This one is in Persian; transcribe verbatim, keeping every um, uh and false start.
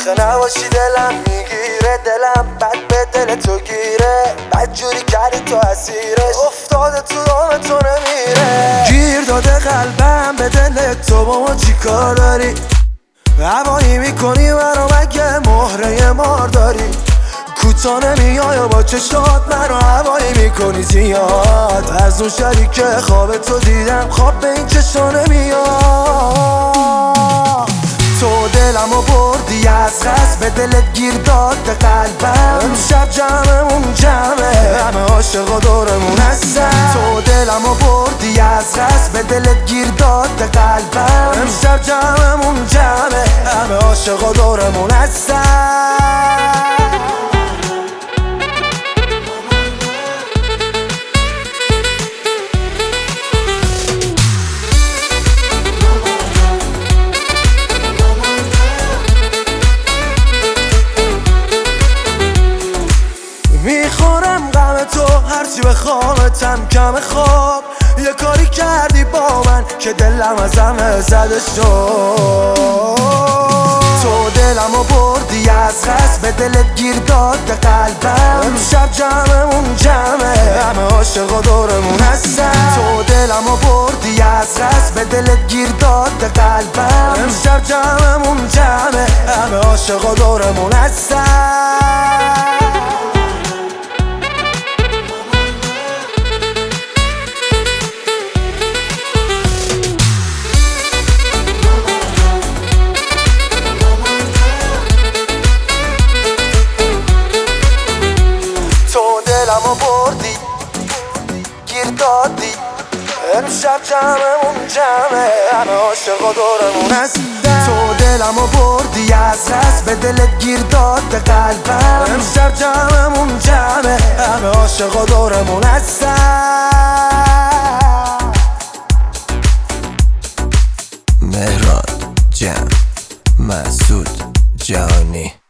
آخه نباشی دلم میگیره، دلم بد به دل تو گیره، بد جوری کردی تو اسیرش، افتاده تو دام تو نمیره. گیر داده قلبم به دل تو، با ما چی کار داری؟ هوایی میکنی منو مگه مهره مار داری؟ کوتا نمیای با چشات منو هوایی میکنی زیاد، از اون شبی که خواب تو دیدم خواب به این چشا نمیاد. تو دلمو بردی از قصد، به دلت گیر داد قلبم، امشب جمعمون جمعه، همه عاشقا دورمون هستن. تو دلمو بردی از قصد، به دلت گیر داد قلبم، امشب جمعمون جمعه، همه عاشقا دورمون هستن. میخورم غم تو هرچی بخوامتم کم خواب، یه کاری کردی با من که دلم از همه زده شد. تو دلمو بردی از قصد، به دلت گیر داد قلبم، امشب جمعمون جمعه، همه عاشقا دورمون هستن. تو دلمو بردی از قصد، به دلت گیر داد قلبم، امشب جمعمون جمعه، همه عاشقا دورمون هستن. دلمو بردی گیر دادی، امشب جمعمون جمعه، همه عاشقا دورمون هستن. تو دلمو بردی از قصد، به دلت گیر داد قلبم، امشب جمعمون جمعه، همه عاشقا دورمون هستن. مهران جمع مسعود جهانی.